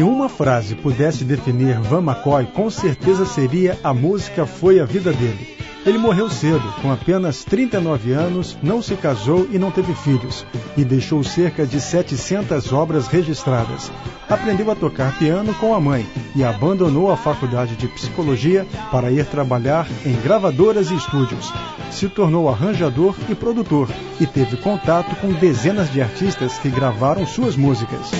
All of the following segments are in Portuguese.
Se uma frase pudesse definir Van McCoy, com certeza seria: a música foi a vida dele. Ele morreu cedo, com apenas 39 anos, não se casou e não teve filhos, e deixou cerca de 700 obras registradas. Aprendeu a tocar piano com a mãe e abandonou a faculdade de psicologia para ir trabalhar em gravadoras e estúdios. Se tornou arranjador e produtor e teve contato com dezenas de artistas que gravaram suas músicas.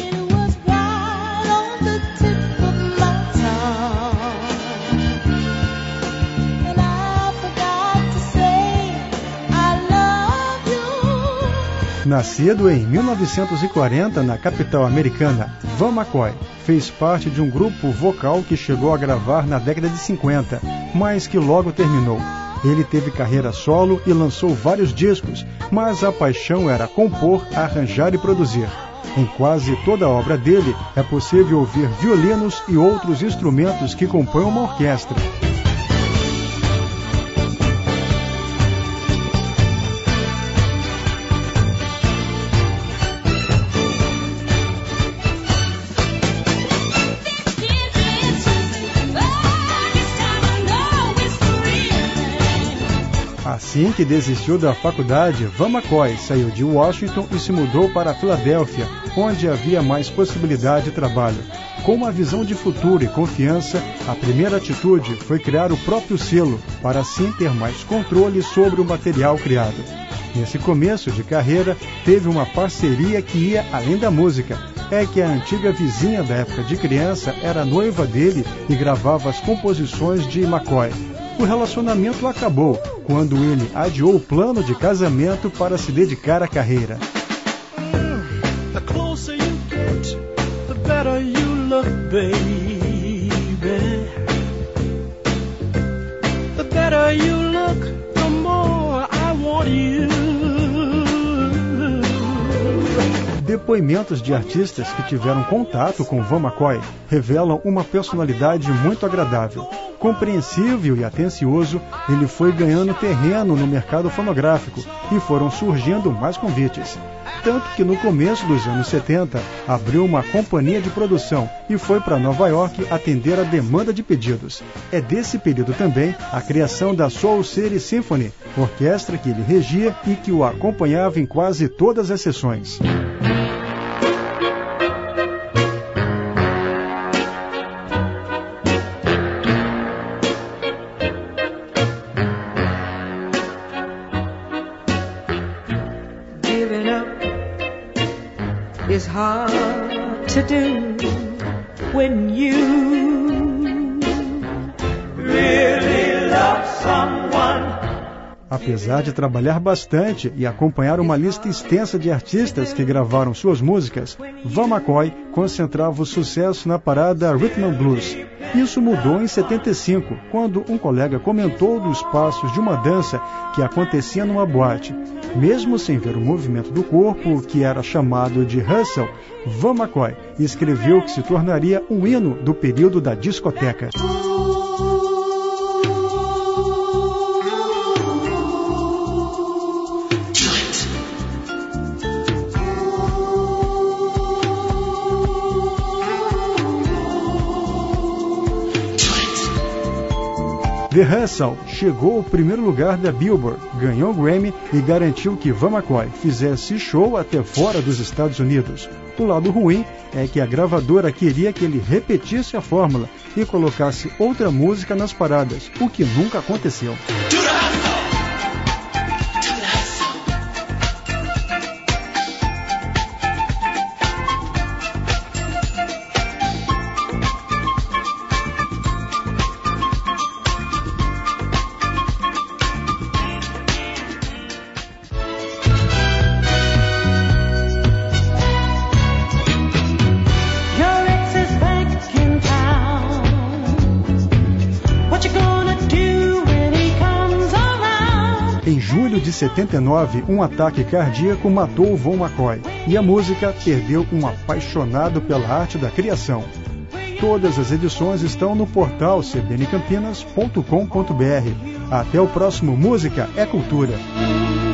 Nascido em 1940 na capital americana, Van McCoy fez parte de um grupo vocal que chegou a gravar na década de 50, mas que logo terminou. Ele teve carreira solo e lançou vários discos, mas a paixão era compor, arranjar e produzir. Em quase toda a obra dele é possível ouvir violinos e outros instrumentos que compõem uma orquestra. Assim que desistiu da faculdade, Van McCoy saiu de Washington e se mudou para Filadélfia, onde havia mais possibilidade de trabalho. Com uma visão de futuro e confiança, a primeira atitude foi criar o próprio selo, para assim ter mais controle sobre o material criado. Nesse começo de carreira, teve uma parceria que ia além da música. É que a antiga vizinha da época de criança era noiva dele e gravava as composições de McCoy. O relacionamento acabou quando ele adiou o plano de casamento para se dedicar à carreira. The closer you get, the better you look, baby. The better you look, the more I want you. Depoimentos de artistas que tiveram contato com Van McCoy revelam uma personalidade muito agradável. Compreensível e atencioso, ele foi ganhando terreno no mercado fonográfico e foram surgindo mais convites. Tanto que no começo dos anos 70, abriu uma companhia de produção e foi para Nova York atender a demanda de pedidos. É desse período também a criação da Soul City Symphony, orquestra que ele regia e que o acompanhava em quase todas as sessões. It's hard to do when you really love someone. Apesar de trabalhar bastante e acompanhar uma lista extensa de artistas que gravaram suas músicas, Van McCoy concentrava o sucesso na parada Rhythm and Blues. Isso mudou em 75, quando um colega comentou dos passos de uma dança que acontecia numa boate. Mesmo sem ver o movimento do corpo, que era chamado de hustle, Van McCoy escreveu que se tornaria um hino do período da discoteca. The Hustle chegou ao primeiro lugar da Billboard, ganhou o Grammy e garantiu que Van McCoy fizesse show até fora dos Estados Unidos. O lado ruim é que a gravadora queria que ele repetisse a fórmula e colocasse outra música nas paradas, o que nunca aconteceu. Em julho de 79, um ataque cardíaco matou Van McCoy e a música perdeu um apaixonado pela arte da criação. Todas as edições estão no portal cbncampinas.com.br. Até o próximo Música é Cultura.